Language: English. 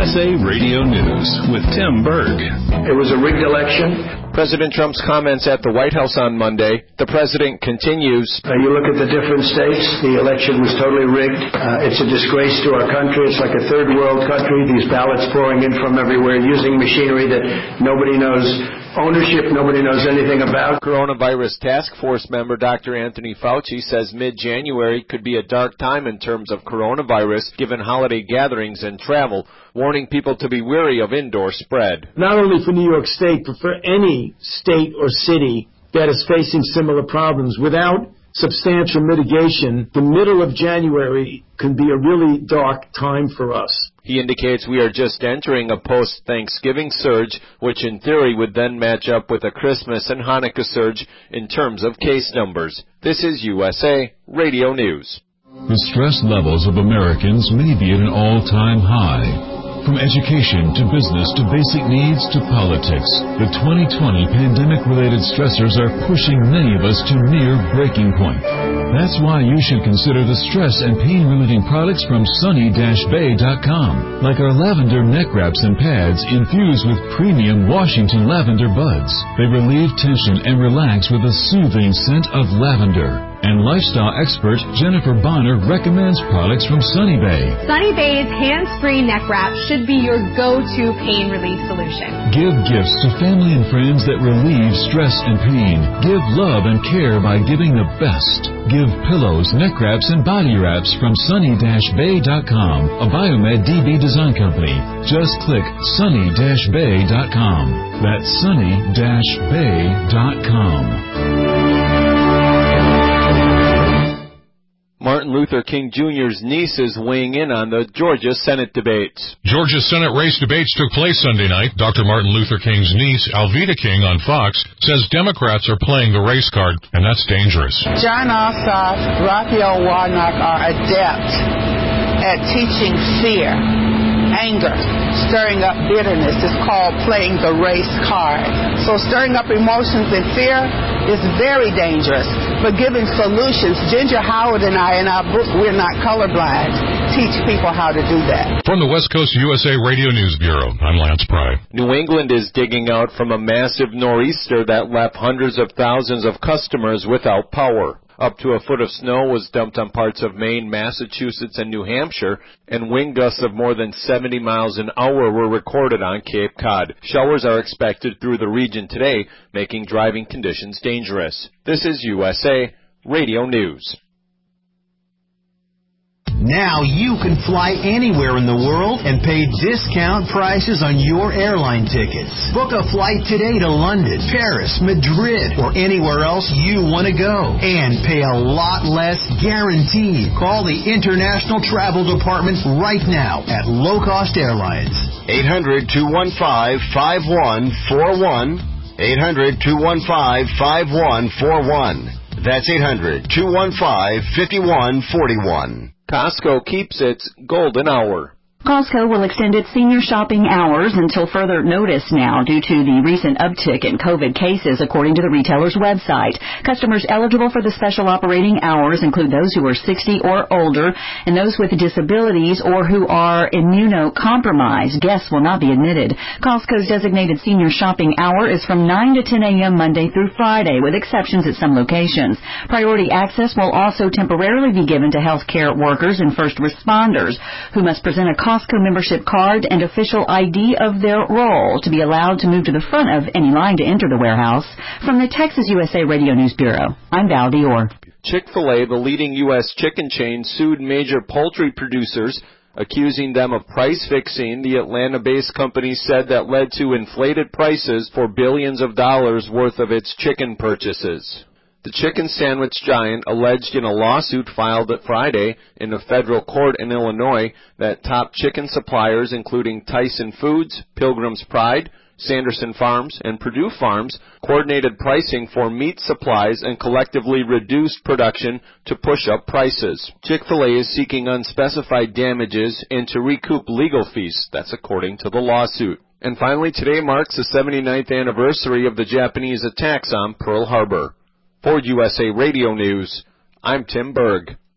USA Radio News with Tim Berg. It was a rigged election. President Trump's comments at the White House on Monday. The president continues. You look at the different states, the election was totally rigged. It's a disgrace to our country. It's like a third world country. These ballots pouring in from everywhere using machinery that nobody knows ownership, nobody knows anything about. Coronavirus Task Force member Dr. Anthony Fauci says mid-January could be a dark time in terms of coronavirus given holiday gatherings and travel, warning people to be wary of indoor spread. Not only for New York State, but for any state or city that is facing similar problems. Without substantial mitigation, the middle of January can be a really dark time for us. He indicates we are just entering a post-Thanksgiving surge, which in theory would then match up with a Christmas and Hanukkah surge in terms of case numbers. This is USA Radio News. The stress levels of Americans may be at an all-time high. From education to business to basic needs to politics, the 2020 pandemic-related stressors are pushing many of us to near breaking point. That's why you should consider the stress and pain-relieving products from sunny-bay.com, like our lavender neck wraps and pads infused with premium Washington lavender buds. They relieve tension and relax with a soothing scent of lavender. And lifestyle expert Jennifer Bonner recommends products from Sunny Bay. Sunny Bay's hands-free neck wrap should be your go-to pain relief solution. Give gifts to family and friends that relieve stress and pain. Give love and care by giving the best. Give pillows, neck wraps, and body wraps from sunny-bay.com, a Biomed DB design company. Just click sunny-bay.com. That's sunny-bay.com. Martin Luther King Jr.'s niece is weighing in on the Georgia Senate debates. Georgia Senate race debates took place Sunday night. Dr. Martin Luther King's niece, Alveda King, on Fox, says Democrats are playing the race card, and that's dangerous. Jon Ossoff, Raphael Warnock are adept at teaching fear, anger, stirring up bitterness. It's called playing the race card. So stirring up emotions and fear is very dangerous. But giving solutions, Ginger Howard and I, in our book, We're Not Colorblind, teach people how to do that. From the West Coast USA Radio News Bureau, I'm Lance Pry. New England is digging out from a massive nor'easter that left hundreds of thousands of customers without power. Up to a foot of snow was dumped on parts of Maine, Massachusetts, and New Hampshire, and wind gusts of more than 70 miles an hour were recorded on Cape Cod. Showers are expected through the region today, making driving conditions dangerous. This is USA Radio News. Now you can fly anywhere in the world and pay discount prices on your airline tickets. Book a flight today to London, Paris, Madrid, or anywhere else you want to go. And pay a lot less guaranteed. Call the International Travel Department right now at Low Cost Airlines. 800-215-5141. 800-215-5141. That's 800-215-5141. Costco keeps its golden hour. Costco will extend its senior shopping hours until further notice now due to the recent uptick in COVID cases, according to the retailer's website. Customers eligible for the special operating hours include those who are 60 or older and those with disabilities or who are immunocompromised. Guests will not be admitted. Costco's designated senior shopping hour is from 9 to 10 a.m. Monday through Friday, with exceptions at some locations. Priority access will also temporarily be given to healthcare workers and first responders who must present a Costco membership card and official ID of their role to be allowed to move to the front of any line to enter the warehouse. From the Texas USA Radio News Bureau, I'm Val Dior. Chick-fil-A, the leading U.S. chicken chain, sued major poultry producers, accusing them of price fixing. The Atlanta-based company said that led to inflated prices for billions of dollars worth of its chicken purchases. The chicken sandwich giant alleged in a lawsuit filed Friday in a federal court in Illinois that top chicken suppliers, including Tyson Foods, Pilgrim's Pride, Sanderson Farms, and Purdue Farms, coordinated pricing for meat supplies and collectively reduced production to push up prices. Chick-fil-A is seeking unspecified damages and to recoup legal fees. That's according to the lawsuit. And finally, today marks the 79th anniversary of the Japanese attacks on Pearl Harbor. For USA Radio News, I'm Tim Berg.